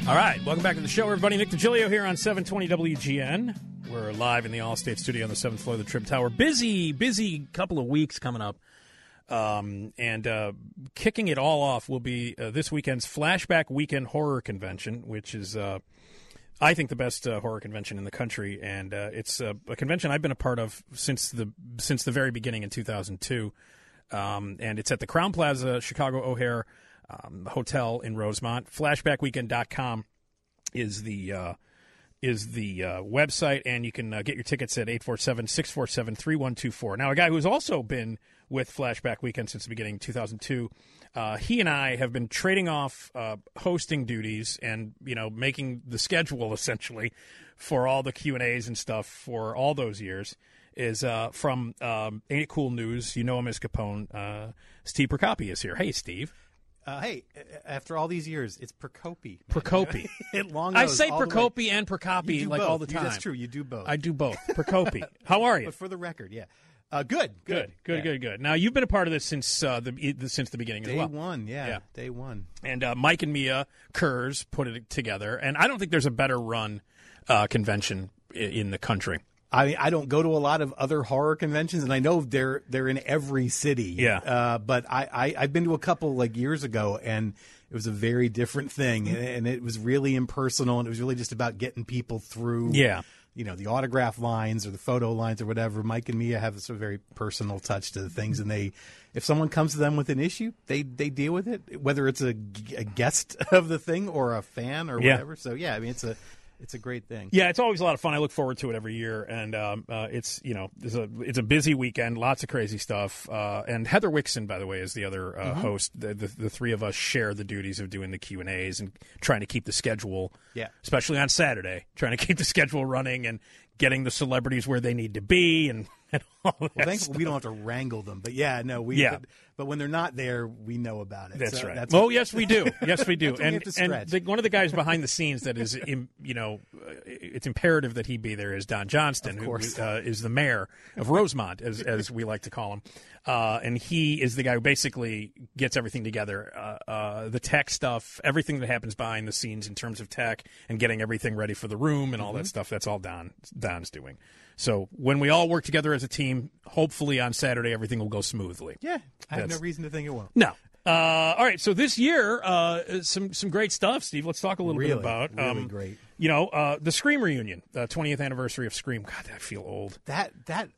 All right, welcome back to the show, everybody. Nick DiGilio here on 720 WGN. We're live in the Allstate studio on the 7th floor of the Trib Tower. Busy couple of weeks coming up. And kicking it all off will be this weekend's Flashback Weekend Horror Convention, which is, I think, the best horror convention in the country. And it's a convention I've been a part of since the very beginning in 2002. And it's at the Crowne Plaza, Chicago O'Hare Hotel in Rosemont. Flashbackweekend.com is the website, and you can get your tickets at 847-647-3124. Now, a guy who's also been with Flashback Weekend since the beginning, 2002, he and I have been trading off hosting duties and, making the schedule, essentially, for all the Q&As and stuff for all those years, is from Ain't It Cool News. You know him as Capone. Steve Procopi is here. Hey, Steve. Hey, after all these years, it's Procopi. Procopi. I say Procopi and Procopi like all the time. That's true. You do both. I do both. Procopi. How are you? But for the record, yeah. Good. Now, you've been a part of this since the beginning as well. Day one, yeah. Day one. And Mike and Mia Kurz put it together. And I don't think there's a better run convention in the country. I don't go to a lot of other horror conventions, and I know they're in every city. Yeah. But I've been to a couple like years ago, and it was a very different thing, and it was really impersonal, and it was really just about getting people through. Yeah. The autograph lines or the photo lines or whatever. Mike and Mia have a very personal touch to the things, and if someone comes to them with an issue, they deal with it, whether it's a guest of the thing or a fan or whatever. So yeah, I mean it's a great thing. Yeah, it's always a lot of fun. I look forward to it every year, and it's a busy weekend, lots of crazy stuff. And Heather Wixon, by the way, is the other host. The three of us share the duties of doing the Q&As and trying to keep the schedule, especially on Saturday, trying to keep the schedule running and getting the celebrities where they need to be and all that. Well, thankfully we don't have to wrangle them, but but when they're not there, we know about it. That's right. Yes, we do. Yes, we do. and one of the guys behind the scenes that is, it's imperative that he be there is Don Johnston, who is the mayor of Rosemont, as we like to call him. And he is the guy who basically gets everything together, the tech stuff, everything that happens behind the scenes in terms of tech and getting everything ready for the room and all that stuff. That's all Don's doing. So when we all work together as a team, hopefully on Saturday everything will go smoothly. Yeah, I have no reason to think it won't. No. All right, so this year, some great stuff, Steve. Let's talk a little bit about really great. The Scream reunion, the 20th anniversary of Scream. God, I feel old. That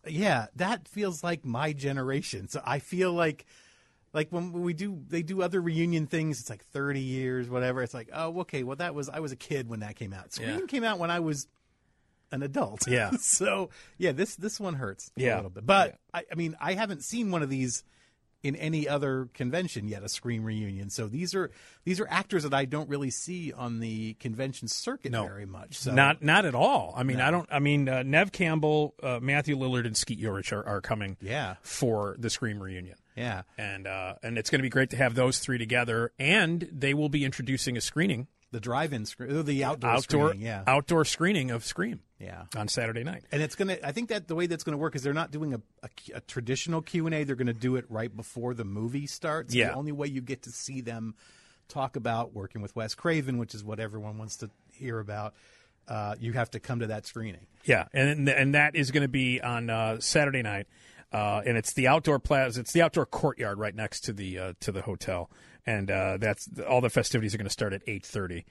feels like my generation. So I feel like when they do other reunion things, it's like 30 years, whatever. It's like, oh, okay, well I was a kid when that came out. Scream came out when I was an adult. Yeah. So yeah, this one hurts a little bit. But I mean, I haven't seen one of these in any other convention yet, a Scream reunion. So these are actors that I don't really see on the convention circuit very much. So not at all. I mean, Nev Campbell, Matthew Lillard, and Skeet Ulrich are coming for the Scream reunion. Yeah. And it's going to be great to have those three together, and they will be introducing a screening. The drive-in screen, the outdoor screening, outdoor screening of Scream, on Saturday night. And it's gonna. I think that the way that's going to work is they're not doing a traditional Q&A. They're going to do it right before the movie starts. Yeah. The only way you get to see them talk about working with Wes Craven, which is what everyone wants to hear about, you have to come to that screening. Yeah, and that is going to be on Saturday night. And it's the outdoor plaza. It's the outdoor courtyard right next to the hotel, and that's all the festivities are going to start at 8:30.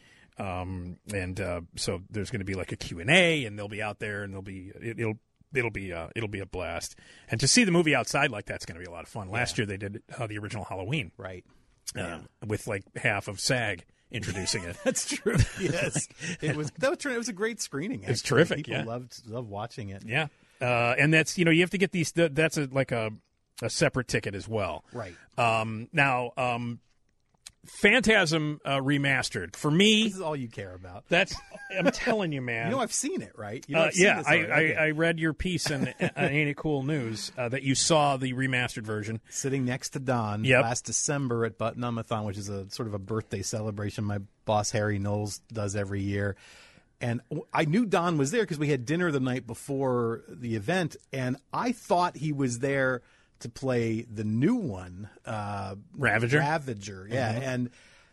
So there's going to be like a Q&A, and they'll be out there, and it'll be a blast. And to see the movie outside like that's going to be a lot of fun. Last year they did the original Halloween, right? With like half of SAG introducing it. That's true. Yes, it was a great screening. Actually. It's terrific. People loved watching it. Yeah. And that's you have to get these. That's a separate ticket as well. Right. Now, Phantasm remastered for me. This is all you care about. I'm telling you, man. I've seen it, right? I read your piece in Ain't It Cool News that you saw the remastered version sitting next to Don last December at Button-Umathon, which is a sort of a birthday celebration my boss Harry Knowles does every year. And I knew Don was there because we had dinner the night before the event, and I thought he was there to play the new one, Ravager. Yeah, and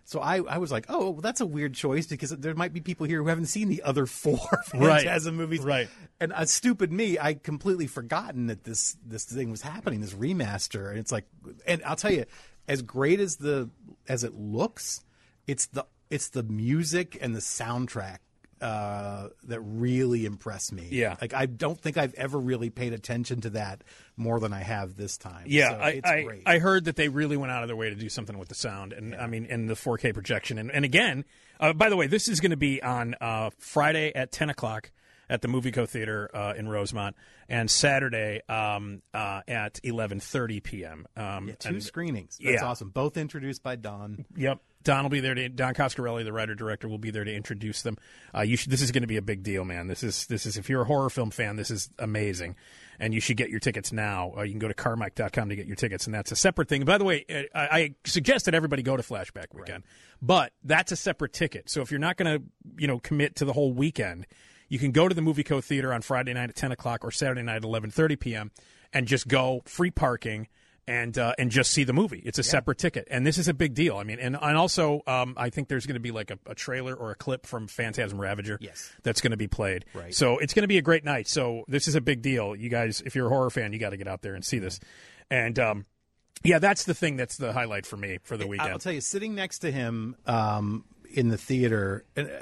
So I was like, oh, well, that's a weird choice because there might be people here who haven't seen the other 4 Phantasm movies. Right. And stupid me, I completely forgotten that this thing was happening, this remaster. And it's like, and I'll tell you, as great as it looks, it's the music and the soundtrack that really impressed me. Yeah. Like, I don't think I've ever really paid attention to that more than I have this time. Yeah, so it's great. I heard that they really went out of their way to do something with the sound, and I mean, and the 4K projection. And again, by the way, this is going to be on Friday at 10 o'clock at the Movie Co. Theater in Rosemont, and Saturday at 11:30 p.m. 2 screenings. That's yeah. awesome. Both introduced by Don. Yep. Don will be there. Don Coscarelli, the writer-director, will be there to introduce them. This is going to be a big deal, man. This is if you're a horror film fan, this is amazing, and you should get your tickets now. You can go to Carmike.com to get your tickets, and that's a separate thing. By the way, I suggest that everybody go to Flashback Weekend, but that's a separate ticket. So if you're not going to commit to the whole weekend, you can go to the Movie Co. Theater on Friday night at 10 o'clock or Saturday night at 11:30 p.m. and just go, free parking, and just see the movie. It's a separate ticket, and this is a big deal. I mean, and also I think there's going to be like a trailer or a clip from Phantasm Ravager that's going to be played. Right. So it's going to be a great night. So this is a big deal. You guys, if you're a horror fan, you got to get out there and see this. And yeah, that's the thing that's the highlight for me for the weekend. I'll tell you, sitting next to him in the theater,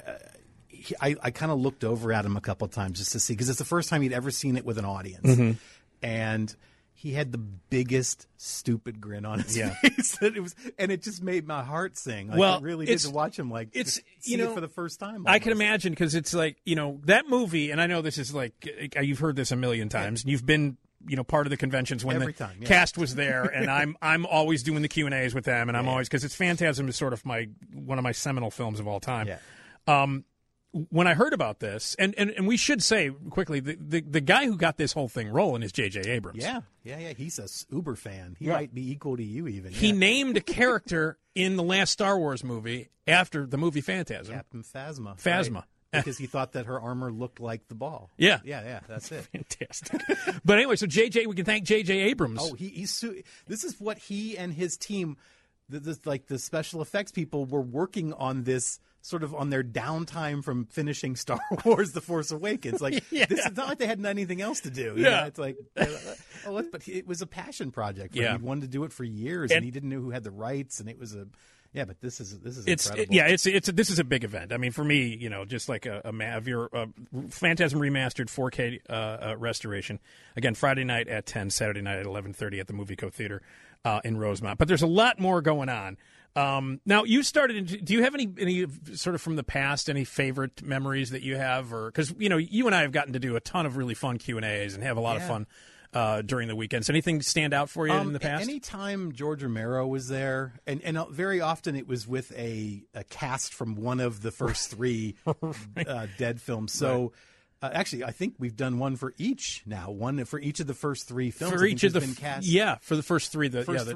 I kind of looked over at him a couple of times just to see, because it's the first time he'd ever seen it with an audience. Mm-hmm. And he had the biggest stupid grin on his face. And it just made my heart sing. Like, well, it really did to watch him see it for the first time. Almost. I can imagine, because it's like, that movie, and I know this is like, you've heard this a million times, and you've been part of the conventions when cast was there, and I'm always doing the Q&As with them, and I'm always, because it's Phantasm is sort of one of my seminal films of all time. Yeah. When I heard about this, and we should say quickly, the guy who got this whole thing rolling is J.J. Abrams. Yeah. He's a uber fan. He might be equal to you even. He named a character in the last Star Wars movie after the movie Phantasm. Captain Phasma. Phasma. Right. Because he thought that her armor looked like the ball. Yeah. Yeah, that's it. Fantastic. But anyway, so we can thank J.J. Abrams. Oh, this is what he and his team, the special effects people, were working on this sort of on their downtime from finishing Star Wars: The Force Awakens. Like, this is not like they had anything else to do. You know? It's like, but it was a passion project. He wanted to do it for years, and he didn't know who had the rights, and it was a. Yeah, but this is incredible. This is a big event. I mean, for me, just like a Phantasm remastered 4K restoration. Again, Friday night at 10, Saturday night at 11:30 at the Movie Co. Theater in Rosemont. But there's a lot more going on. Now, you started. Do you have any sort of from the past, any favorite memories that you have, or because you and I have gotten to do a ton of really fun Q&As and have a lot of fun during the weekends. Anything stand out for you in the past? Anytime George Romero was there, and very often it was with a cast from one of the first 3 Dead films. So. Actually, I think we've done one for each now. One for each of the first 3 films. For each of the cast. Yeah, for the first 3.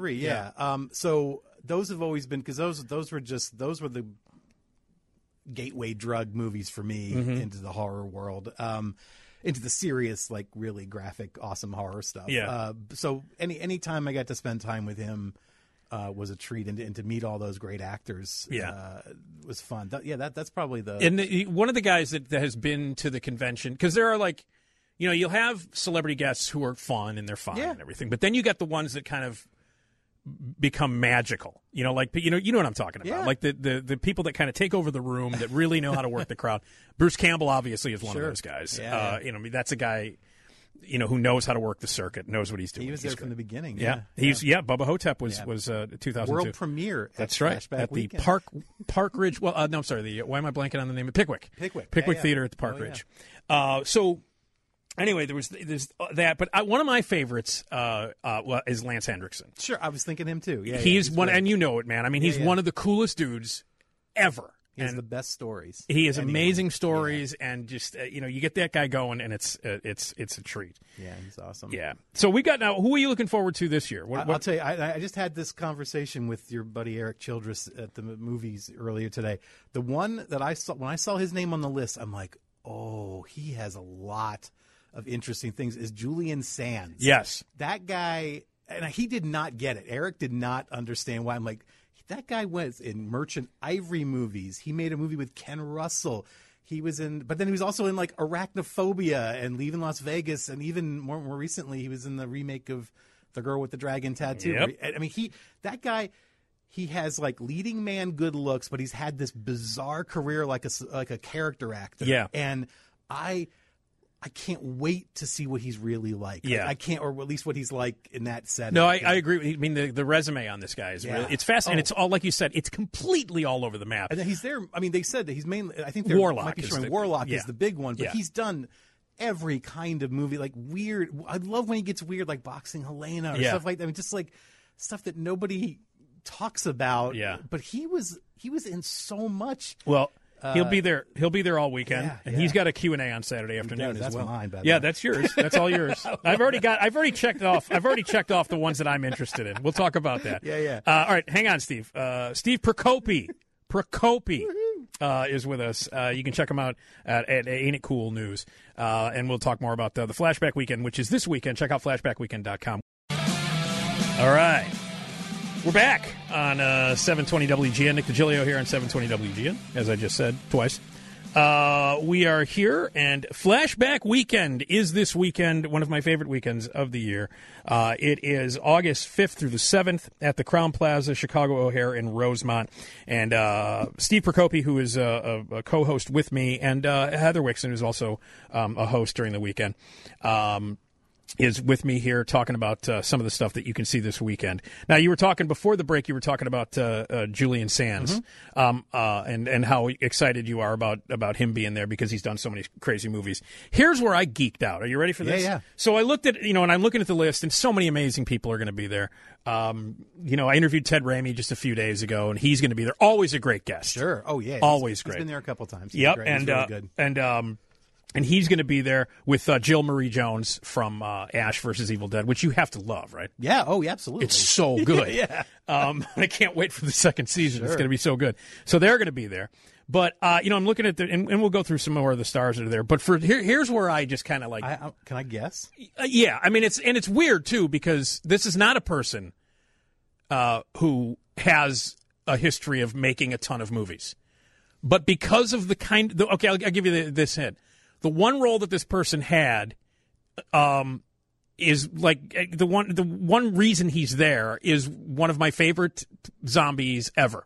So those have always been, because those were the gateway drug movies for me into the horror world, into the serious, like really graphic, awesome horror stuff. Yeah. So any time I got to spend time with him was a treat, and to meet all those great actors was fun. That's probably the... And one of the guys that has been to the convention, because there are like, you'll have celebrity guests who are fun and they're fun and everything, but then you got the ones that kind of become magical, like you know what I'm talking about, like the people that kind of take over the room, that really know how to work the crowd. Bruce Campbell obviously is one of those guys. That's a guy who knows how to work the circuit, knows what he's doing. He was there from the beginning. Bubba Hotep was 2002 world premiere. That's right, at the Park Ridge. Well, no, I'm sorry. Why am I blanking on the name of Pickwick Theater at the Park Ridge. So anyway, there's that. But one of my favorites is Lance Hendrickson. Sure, I was thinking him too. He's one, and you know it, man. I mean, he's one of the coolest dudes ever. He has the best stories. He has amazing stories, and just you get that guy going, and it's a treat. Yeah, he's awesome. Yeah. So we got now. Who are you looking forward to this year? I'll tell you. I just had this conversation with your buddy Eric Childress at the movies earlier today. The one that I saw when I saw his name on the list, I'm like, oh, he has a lot of interesting things. Is Julian Sands? Yes, that guy, and he did not get it. Eric did not understand why. I'm like, That guy was in Merchant Ivory movies. He made a movie with Ken Russell. He was in, but then he was also in like Arachnophobia and Leaving Las Vegas, and even more recently, he was in the remake of The Girl with the Dragon Tattoo. Yep. I mean, that guy, he has like leading man good looks, but he's had this bizarre career like a character actor. Yeah, and I can't wait to see what he's really like. Yeah. I can't, or at least what he's like in that setting. No, I agree. I mean, the resume on this guy is really, it's fascinating. And it's all, like you said, it's completely all over the map. And then he's there. I mean, they said that he's mainly, I think Warlock might be is showing the- Warlock yeah. is the big one, but Yeah. he's done every kind of movie, like weird. I love when he gets weird, like Boxing Helena or Yeah. stuff like that. I mean, just like stuff that nobody talks about. Yeah. But he was in so much. Well, he'll be there. He'll be there all weekend, yeah, and yeah. he's got a Q&A on Saturday afternoon as That's well. mine, by the Yeah, way. that's yours. That's all yours. I've already checked off the ones that I'm interested in. We'll talk about that. Yeah. All right, hang on, Steve. Steve Prokopi is with us. You can check him out at Ain't It Cool News, and we'll talk more about the Flashback Weekend, which is this weekend. Check out flashbackweekend.com. All right. We're back on 720 WGN. Nick DiGilio here on 720 WGN, as I just said twice. We are here, and Flashback Weekend is this weekend, one of my favorite weekends of the year. It is August 5th through the 7th at the Crowne Plaza, Chicago O'Hare in Rosemont. And Steve Prokopi, who is a co-host with me, and Heather Wixon, who's also a host during the weekend, is with me here talking about some of the stuff that you can see this weekend. Now, you were talking before the break, you were talking about Julian Sands, and how excited you are about him being there because he's done so many crazy movies. Here's where I geeked out. Are you ready for this? Yeah. So I looked at, and I'm looking at the list, and so many amazing people are going to be there. I interviewed Ted Raimi just a few days ago, and he's going to be there. Always a great guest. Sure. Oh, yeah. Always great. He's been there a couple times. He's Yep, great. and He's really good. And he's going to be there with Jill Marie Jones from Ash vs. Evil Dead, which you have to love, right? Yeah. Oh, yeah, absolutely. It's so good. Yeah. I can't wait for the second season. Sure. It's going to be so good. So they're going to be there. But, I'm looking at and we'll go through some more of the stars that are there. But here's where I just kind of like. Can I guess? Yeah. I mean, it's weird, too, because this is not a person who has a history of making a ton of movies. But because of okay, I'll give you this hint. The one role that this person had, is like the one reason he's there is one of my favorite zombies ever.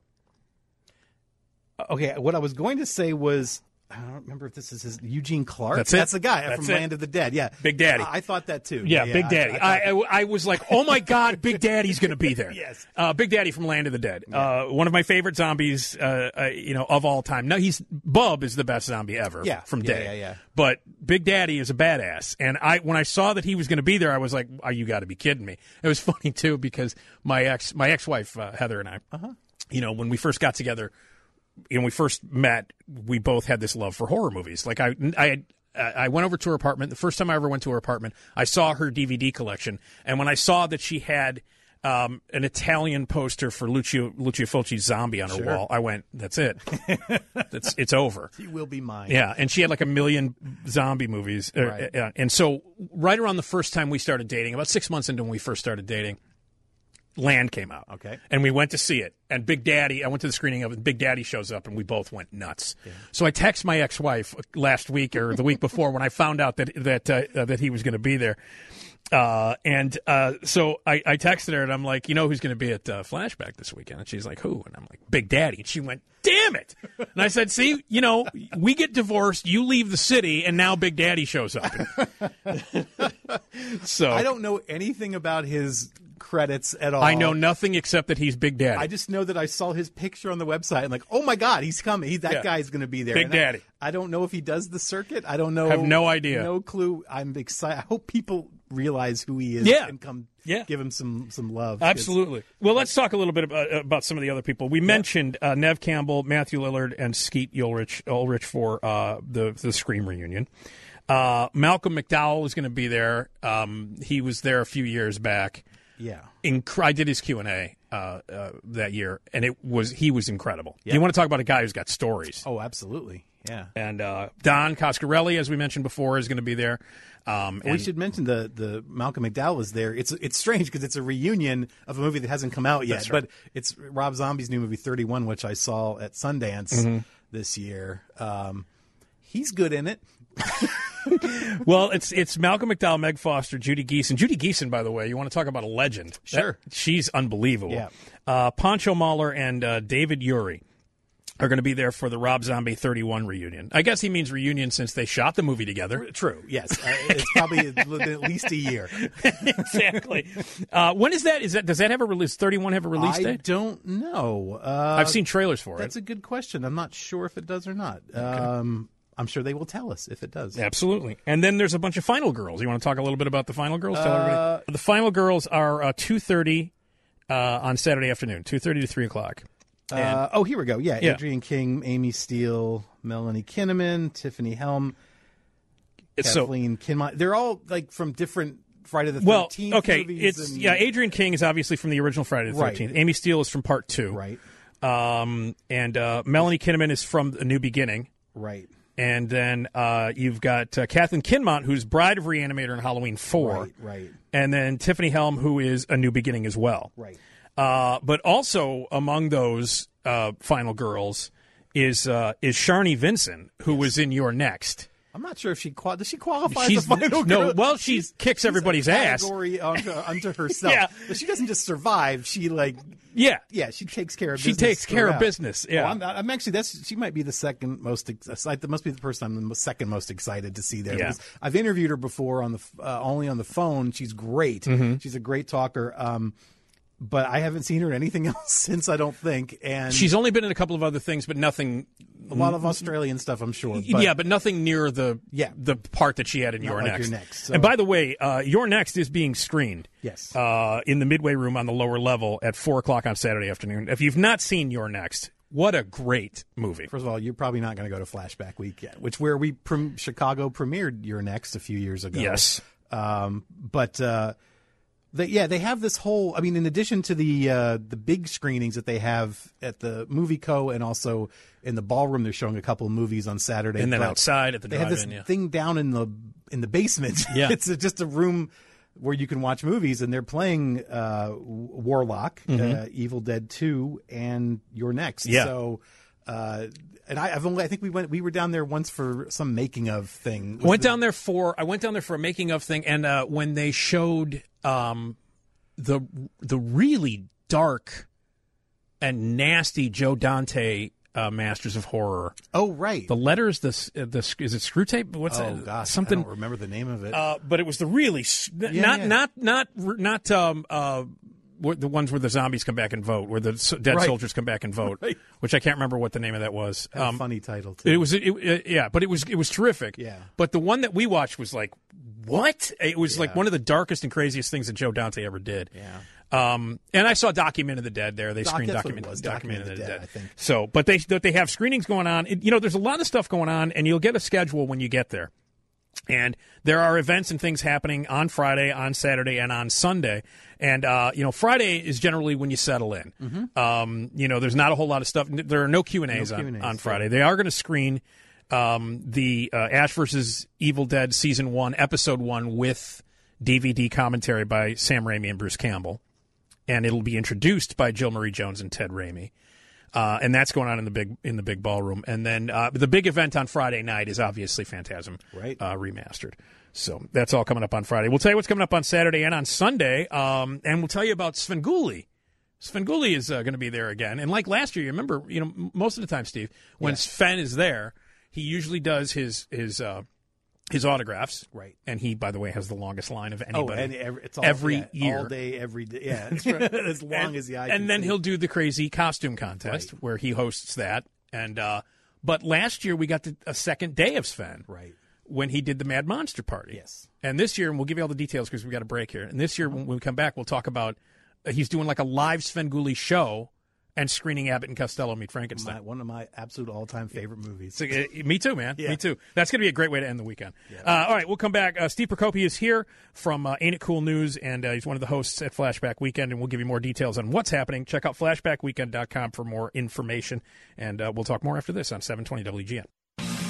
Okay, what I was going to say was, I don't remember if this is his Eugene Clark. That's it. That's the guy That's from it. Land of the Dead. Yeah, Big Daddy. I thought that too. Yeah, Big Daddy. I was like, oh my God, Big Daddy's going to be there. Yes. Big Daddy from Land of the Dead. One of my favorite zombies, of all time. No, Bub is the best zombie ever. Yeah. From Day. Yeah. But Big Daddy is a badass. And when I saw that he was going to be there, I was like, oh, you got to be kidding me. It was funny too because my ex-wife Heather and I, when we first got together. When we first met, we both had this love for horror movies. Like I went over to her apartment. The first time I ever went to her apartment, I saw her DVD collection, and when I saw that she had an Italian poster for Lucio Fulci's Zombie on her wall, I went, "That's it. It's over. He will be mine." Yeah, and she had like a million zombie movies, Right. And so right around the first time we started dating, about 6 months into when we first started dating. Land came out. Okay. And we went to see it. And Big Daddy, I went to the screening of it, and Big Daddy shows up, and we both went nuts. Yeah. So I text my ex-wife last week or the week before when I found out that he was going to be there. So I texted her, and I'm like, who's going to be at Flashback this weekend? And she's like, who? And I'm like, Big Daddy. And she went, damn it. And I said, see, we get divorced, you leave the city, and now Big Daddy shows up. So I don't know anything about his credits at all. I know nothing except that he's Big Daddy. I just know that I saw his picture on the website and like, oh my God, he's coming. That guy's going to be there. Big Daddy. I don't know if he does the circuit. I don't know. Have no idea. No clue. I'm excited. I hope people realize who he is and come give him some love. Absolutely. Well, let's talk a little bit about some of the other people. We mentioned Nev Campbell, Matthew Lillard, and Skeet Ulrich for the Scream reunion. Malcolm McDowell is going to be there. He was there a few years back. Yeah. I did his Q&A that year, and he was incredible. Yeah. You want to talk about a guy who's got stories. Oh, absolutely. Yeah. And Don Coscarelli, as we mentioned before, is going to be there. We should mention the Malcolm McDowell is there. It's strange because it's a reunion of a movie that hasn't come out yet, but it's Rob Zombie's new movie 31, which I saw at Sundance this year. He's good in it. Well, it's Malcolm McDowell, Meg Foster, Judy Geeson. Judy Geeson, by the way, you want to talk about a legend? Sure, she's unbelievable. Yeah. Pancho Mahler and David Urey are going to be there for the Rob Zombie 31 reunion. I guess he means reunion since they shot the movie together. True, yes. It's probably at least a year. Exactly. When is that? Does that have a release? 31 have a release date? I don't know. I've seen trailers for it. That's a good question. I'm not sure if it does or not. Okay. I'm sure they will tell us if it does. Absolutely. And then there's a bunch of Final Girls. You want to talk a little bit about the Final Girls? Tell everybody. The Final Girls are 2:30 on Saturday afternoon, 2:30 to 3 o'clock. Here we go. Yeah, Adrienne King, Amy Steele, Melanie Kinnaman, Tiffany Helm, Kathleen Kinmont. They're all like from different Friday the 13th movies. Adrienne King is obviously from the original Friday the 13th. Right. Amy Steele is from Part 2. Right. And Melanie Kinnaman is from A New Beginning. Right. And then you've got Kathleen Kinmont, who's Bride of Reanimator in Halloween 4. Right. And then Tiffany Helm, who is A New Beginning as well. Right. But also among those Final Girls is Sharni Vinson, who was in You're Next. I'm not sure if does she qualify as a Final Girl? No, well, she kicks everybody's ass. Category unto herself. Yeah. But she doesn't just survive. She she takes care of business. She takes care of business. Yeah. Well, I'm actually she might be the second most excited. Must be the person I'm the second most excited to see there. Yeah. I've interviewed her before on the only on the phone. She's great. Mm-hmm. She's a great talker. But I haven't seen her in anything else since, I don't think. And she's only been in a couple of other things, but nothing. A lot of Australian stuff, I'm sure. But nothing near the part that she had in You're Next. And by the way, You're Next is being screened. Yes. In the Midway Room on the lower level at 4 o'clock on Saturday afternoon. If you've not seen You're Next, what a great movie. First of all, you're probably not going to go to Flashback Weekend, where Chicago premiered You're Next a few years ago. Yes. They have this whole. I mean, in addition to the big screenings that they have at the Movie Co. and also in the ballroom, they're showing a couple of movies on Saturday. And then outside at the drive-in. They have this thing down in the basement. Yeah. It's just a room where you can watch movies, and they're playing Warlock, Evil Dead 2, and You're Next. Yeah. So. And I think we were down there once for some making of thing. I went down there for a making of thing, and when they showed the really dark and nasty Joe Dante Masters of Horror. Oh, right. The letters, is it Screwtape? What's that? Oh gosh, something. I don't remember the name of it. But it was the really the ones where the zombies come back and vote, where the dead soldiers come back and vote, which I can't remember what the name of that was. A funny title too. It was, but it was terrific. Yeah. But the one that we watched was like, what? It was like one of the darkest and craziest things that Joe Dante ever did. Yeah. And I saw Document of the Dead there. They screened Document of the Dead. I think. So, but they have screenings going on. There's a lot of stuff going on, and you'll get a schedule when you get there. And there are events and things happening on Friday, on Saturday, and on Sunday. And, Friday is generally when you settle in. Mm-hmm. There's not a whole lot of stuff. There are no Q&As on Friday. They are going to screen the Ash vs. Evil Dead Season 1, Episode 1 with DVD commentary by Sam Raimi and Bruce Campbell. And it'll be introduced by Jill Marie Jones and Ted Raimi. And that's going on in the big ballroom. And then the big event on Friday night is obviously Phantasm remastered. So that's all coming up on Friday. We'll tell you what's coming up on Saturday and on Sunday, and we'll tell you about Svengoolie. Svengoolie is going to be there again. And like last year, you remember, most of the time, Steve, when Sven is there, he usually does his autographs. Right. And he, by the way, has the longest line of anybody. Oh, and it's every year. All day, every day. Yeah, that's right. As long as the eye can And then see. He'll do the crazy costume contest where he hosts that. And but last year we got a second day of Sven. Right. When he did the Mad Monster Party. Yes. And this year, and we'll give you all the details because we've got a break here. And this year, when we come back, we'll talk about he's doing like a live Svengoolie show and screening Abbott and Costello Meet Frankenstein. One of my absolute all-time favorite movies. So, me too, man. Yeah. Me too. That's going to be a great way to end the weekend. Yeah. All right, we'll come back. Steve Prokopi is here from Ain't It Cool News, and he's one of the hosts at Flashback Weekend, and we'll give you more details on what's happening. Check out flashbackweekend.com for more information, and we'll talk more after this on 720 WGN.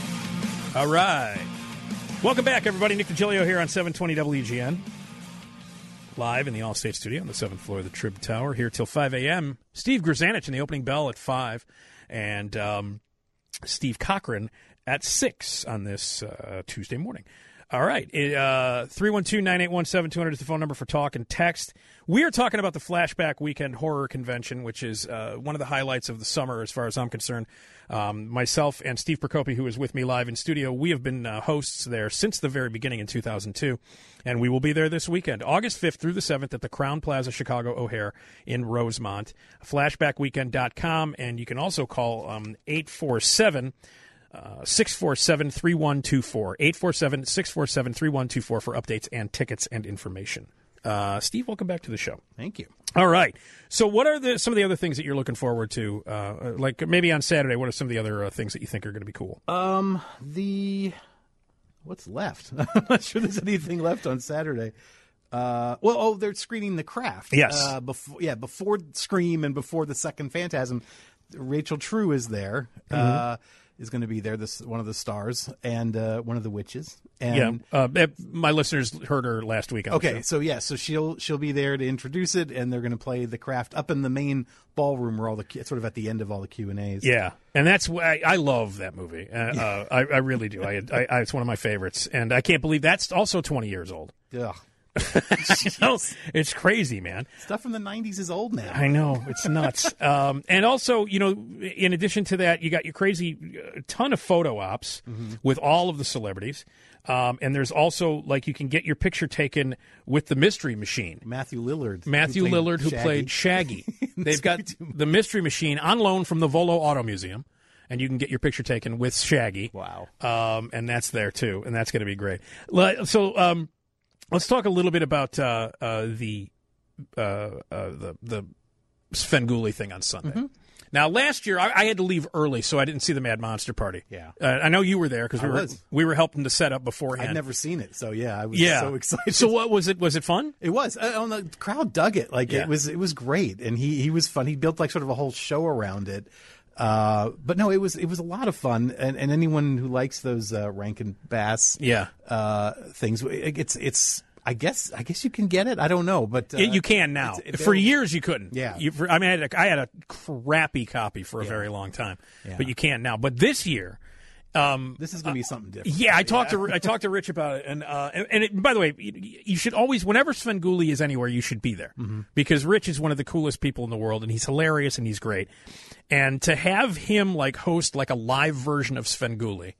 All right. Welcome back, everybody. Nick DiGilio here on 720 WGN. Live in the Allstate studio on the 7th floor of the Trib Tower, here till 5 a.m. Steve Grzanich in the opening bell at 5, and Steve Cochran at 6 on this Tuesday morning. All right. 312-981-7200 is the phone number for talk and text. We are talking about the Flashback Weekend Horror Convention, which is one of the highlights of the summer as far as I'm concerned. Myself and Steve Procopi, who is with me live in studio, we have been hosts there since the very beginning in 2002, and we will be there this weekend, August 5th through the 7th at the Crowne Plaza Chicago O'Hare in Rosemont. Flashbackweekend.com, and you can also call 847 647-3124, 847-647-3124 for updates and tickets and information. Steve, welcome back to the show. Thank you. All right. So what are some of the other things that you're looking forward to? Like maybe on Saturday, what are some of the other things that you think are going to be cool? What's left? I'm not sure there's anything left on Saturday. They're screening The Craft. Yes. Before Scream and before the second Phantasm, Rachel True is there. Is going to be there, one of the stars, and one of the witches. And my listeners heard her last week. So she'll be there to introduce it, and they're going to play The Craft up in the main ballroom where sort of at the end of all the Q&As. Yeah, and that's why I love that movie. I really do. It's one of my favorites, and I can't believe that's also 20 years old. Ugh. It's crazy, man. Stuff from the 90s is old now. I know, it's nuts. And also, in addition to that, you got your crazy ton of photo ops with all of the celebrities. And there's also, you can get your picture taken with the Mystery Machine. Matthew Lillard, who played Shaggy. They've got the Mystery Machine on loan from the Volo Auto Museum. And you can get your picture taken with Shaggy. Wow. And that's there, too. And that's going to be great. So, let's talk a little bit about the Svengoolie thing on Sunday. Now, last year I had to leave early, so I didn't see the Mad Monster Party. Yeah, I know you were there because we were helping to set up beforehand. I'd never seen it, so I was so excited. So what was it? Was it fun? It was. The crowd dug it. It was great, and he was fun. He built sort of a whole show around it. But no, it was a lot of fun, and anyone who likes those Rankin Bass things, it's I guess you can get it. I don't know, but you can now. For years you couldn't. Yeah, I had a crappy copy for a very long time, but you can now. But this year. This is going to be something different. Yeah, I talked to Rich about it, and by the way, you should always, whenever Svengoolie is anywhere, you should be there because Rich is one of the coolest people in the world, and he's hilarious and he's great, and to have him host a live version of Svengoolie.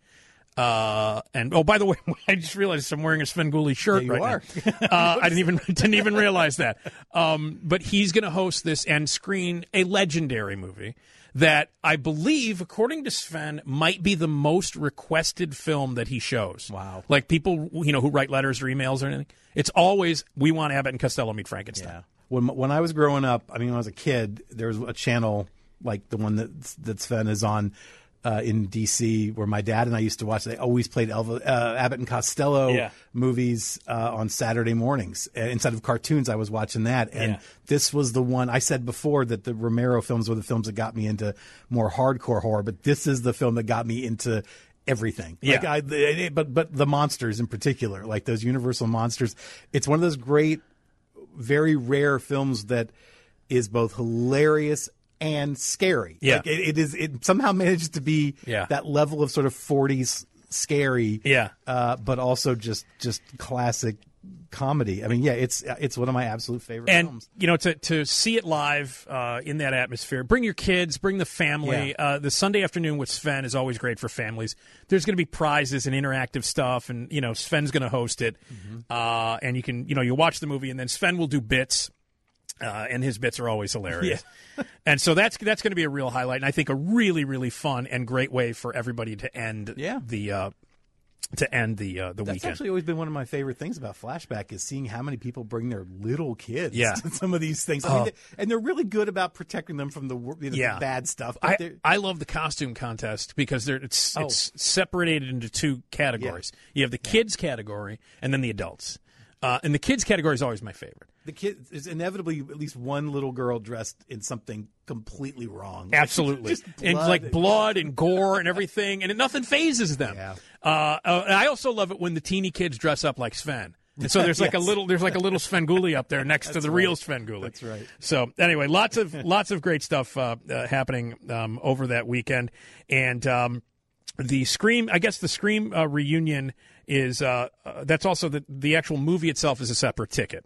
And by the way, I just realized I'm wearing a Svengoolie shirt now. I didn't even realize that. But he's going to host this and screen a legendary movie that I believe, according to Sven, might be the most requested film that he shows. Wow. People, who write letters or emails or anything. It's always, we want Abbott and Costello meet Frankenstein. Yeah. When I was growing up, when I was a kid, there was a channel like the one that Sven is on, in D.C., where my dad and I used to watch. They always played Abbott and Costello movies on Saturday mornings. Instead of cartoons, I was watching that. And this was the one I said before that the Romero films were the films that got me into more hardcore horror. But this is the film that got me into everything. Yeah. But the monsters in particular, like those Universal monsters. It's one of those great, very rare films that is both hilarious and scary. Yeah. It somehow manages to be that level of sort of 40s scary. Yeah. But also just classic comedy. It's one of my absolute favorite films. And, to see it live in that atmosphere, bring your kids, bring the family. Yeah. The Sunday afternoon with Sven is always great for families. There's going to be prizes and interactive stuff, and, Sven's going to host it. And you can, you watch the movie, and then Sven will do bits. And his bits are always hilarious. And so that's going to be a real highlight, and I think a really, really fun and great way for everybody to end the weekend. That's actually always been one of my favorite things about Flashback is seeing how many people bring their little kids to some of these things. And they're really good about protecting them from the bad stuff. I love the costume contest because it's separated into two categories. You have the kids category and then the adults. And the kids category is always my favorite. The kid is inevitably at least one little girl dressed in something completely wrong. Absolutely. Just and like blood and gore and everything, and nothing phases them. Yeah. And I also love it when the teeny kids dress up like Sven. And so there's like a little Svengoolie up there next to the real Svengoolie. That's right. So anyway, lots of great stuff happening over that weekend, and the Scream reunion is that's also the actual movie itself is a separate ticket.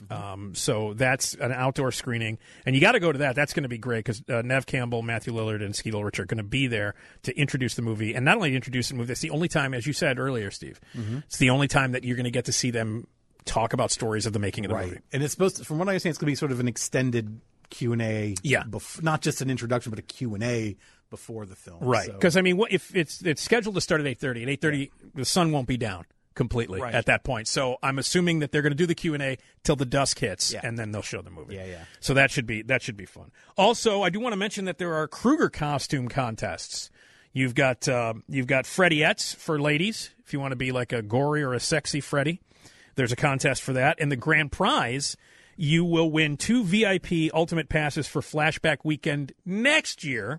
So that's an outdoor screening, and you got to go to that. That's going to be great because Nev Campbell, Matthew Lillard, and Skeet Ulrich are going to be there to introduce the movie. And not only introduce the movie, that's the only time, as you said earlier, Steve, it's the only time that you're going to get to see them talk about stories of the making of the movie. And it's supposed to, from what I understand, it's going to be sort of an extended Q&A. Yeah. Not just an introduction, but a Q&A before the film. Right. Because, if it's scheduled to start at 8:30, at 8:30, the sun won't be down completely at that point. So I'm assuming that they're going to do the Q&A till the dusk hits, and then they'll show the movie. Yeah. So that should be fun. Also, I do want to mention that there are Krueger costume contests. You've got Freddieettes for ladies, if you want to be like a gory or a sexy Freddy. There's a contest for that. And the grand prize, you will win 2 VIP Ultimate Passes for Flashback Weekend next year,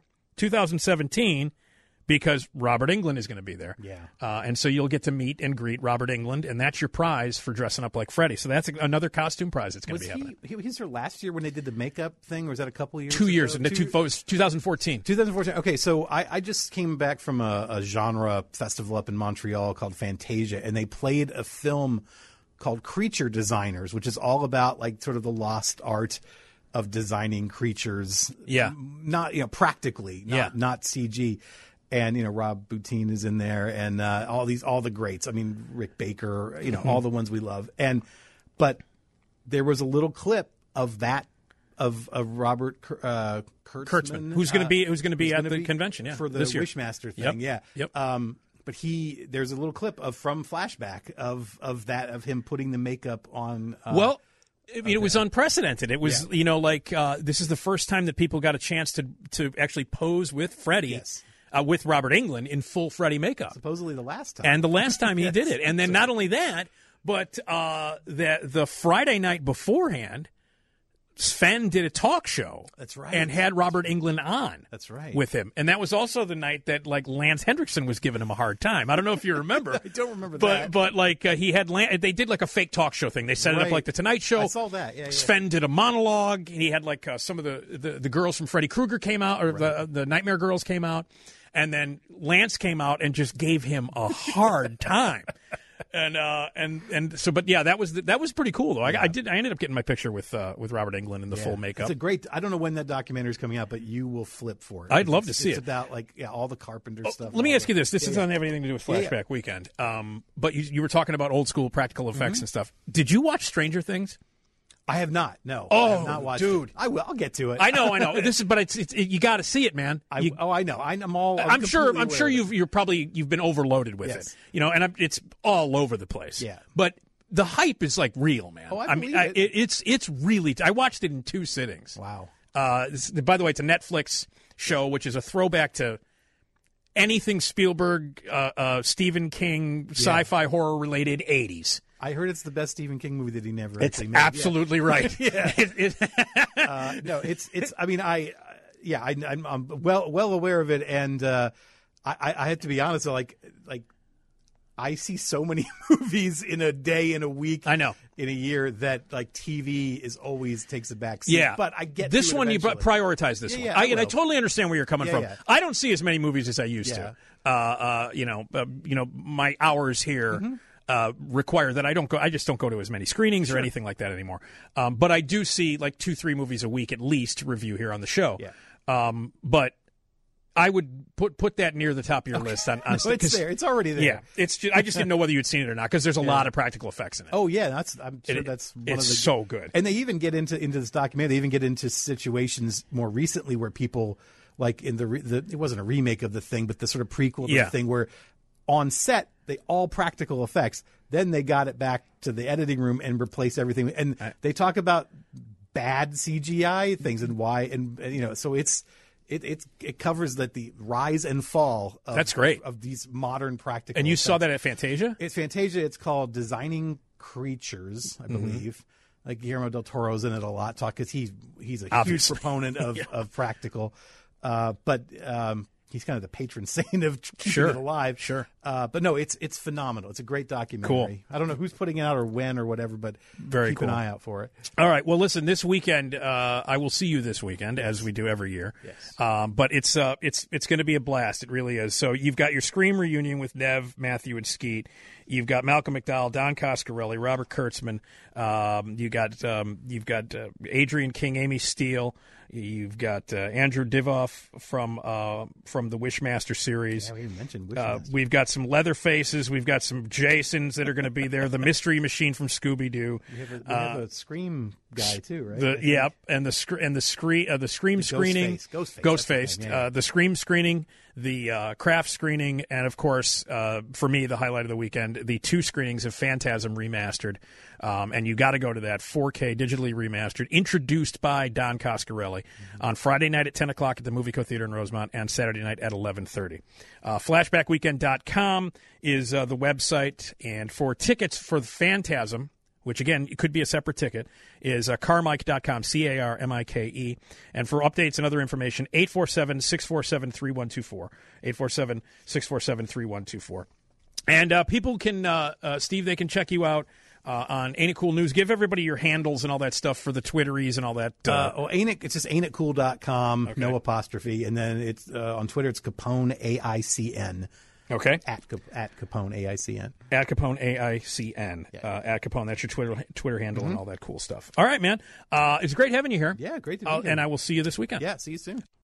2017, because Robert Englund is going to be there. Yeah. And so you'll get to meet and greet Robert Englund, and that's your prize for dressing up like Freddy. So that's another costume prize that's going to be happening. He was here last year when they did the makeup thing, or was that a couple of years 2 years, ago? and 2014. 2014. Okay, so I just came back from a genre festival up in Montreal called Fantasia, and they played a film called Creature Designers, which is all about like sort of the lost art of designing creatures. Yeah. Not, practically, not CG. And, Rob Bottin is in there, and all the greats. I mean, Rick Baker, all the ones we love. But there was a little clip of that of Robert Kurtzman, who's going to be at the convention, for the this year. Wishmaster thing, Yep. But there's a little clip from Flashback of him putting the makeup on. It was unprecedented. It was, this is the first time that people got a chance to actually pose with Freddy. Yes. With Robert Englund in full Freddy makeup. Supposedly the last time. And the last time he did it. And then not only that, but the Friday night beforehand, Sven did a talk show. That's right. And had Robert Englund on. That's right. With him. And that was also the night that Lance Hendrickson was giving him a hard time. I don't know if you remember. I don't remember that. But he had they did like a fake talk show thing. They set it up like the Tonight Show. I saw that. Yeah. Sven did a monologue. He had some of the girls from Freddy Krueger came out, or the Nightmare Girls came out. And then Lance came out and just gave him a hard time. That was pretty cool though. I ended up getting my picture with Robert Englund in the full makeup. It's I don't know when that documentary is coming out, but you will flip for it. I'd love to see it. It's about all the Carpenter stuff. Let me ask you this. This doesn't have anything to do with Flashback Weekend. But you were talking about old school practical effects and stuff. Did you watch Stranger Things? I have not. No. Oh, I have not watched dude. It. I will. I'll get to it. I know. You got to see it, man. I know. I'm sure you've been overloaded with it. It's all over the place. Yeah. But the hype is real, man. Oh, I believe it. It's really. I watched it in 2 sittings. Wow. By the way, it's a Netflix show, which is a throwback to anything Spielberg, Stephen King, sci-fi horror related 80s. I heard it's the best Stephen King movie that he never It's actually made. Absolutely right. No, it's. I mean, I'm well aware of it, and I have to be honest. I see so many movies in a day, in a week, I know, in a year that TV is always takes a back seat. Yeah, but I get this to it one. You eventually. prioritize this one. I totally understand where you're coming from. Yeah. I don't see as many movies as I used to. My hours here. Require that I don't go. I just don't go to as many screenings or anything like that anymore. But I do see 2-3 movies a week at least to review here on the show. Yeah. But I would put that near the top of your list. It's there. It's already there. Yeah. It's just, I just didn't know whether you'd seen it or not because there's a lot of practical effects in it. Oh yeah, I'm sure that's one of the. It's so good. And they even get into this documentary. They even get into situations more recently where people in it wasn't a remake of the thing, but the sort of prequel to the thing where on set they all practical effects. Then they got it back to the editing room and replaced everything. And they talk about bad CGI things and why. And so it covers the rise and fall. That's great of these modern practical. And you effects. saw that at Fantasia? It's Fantasia. It's called Designing creatures, I believe. Like Guillermo del Toro's in it a lot, because he's a Obviously. huge proponent of practical. But he's kind of the patron saint of keeping it alive. Sure. But no, it's phenomenal. It's a great documentary. Cool. I don't know who's putting it out or when or whatever, but keep an eye out for it. All right. Well, listen, this weekend, I will see you this weekend, as we do every year. Yes. But it's going to be a blast. It really is. So you've got your Scream reunion with Nev, Matthew, and Skeet. You've got Malcolm McDowell, Don Coscarelli, Robert Kurtzman. You've got Adrian King, Amy Steele. You've got Andrew Divoff from the Wishmaster series. Yeah, we didn't mention Wishmaster. We've got some Leatherfaces. We've got some Jasons that are going to be there. The Mystery Machine from Scooby-Doo. We have a Scream guy too, right? And the Scream screening. Ghostface. The Scream screening, the Craft screening, and of course, for me, the highlight of the weekend, the 2 screenings of Phantasm Remastered. And you got to go to that 4K digitally remastered, introduced by Don Coscarelli on Friday night at 10 o'clock at the Movie Co. Theater in Rosemont and Saturday night at 11:30. Flashbackweekend.com is the website. And for tickets for the Phantasm, which, again, it could be a separate ticket, is carmike.com, CARMIKE. And for updates and other information, 847-647-3124, 847-647-3124. And people can, Steve, they can check you out on Ain't It Cool News. Give everybody your handles and all that stuff for the Twitteries and all that. It's just ain'titcool.com, Okay. no apostrophe. And then it's on Twitter, it's Capone AICN. Okay. At Capone AICN. At Capone AICN. Yeah. At Capone. That's your Twitter handle and all that cool stuff. All right, man. It's great having you here. Yeah, great to be here. And I will see you this weekend. Yeah, see you soon.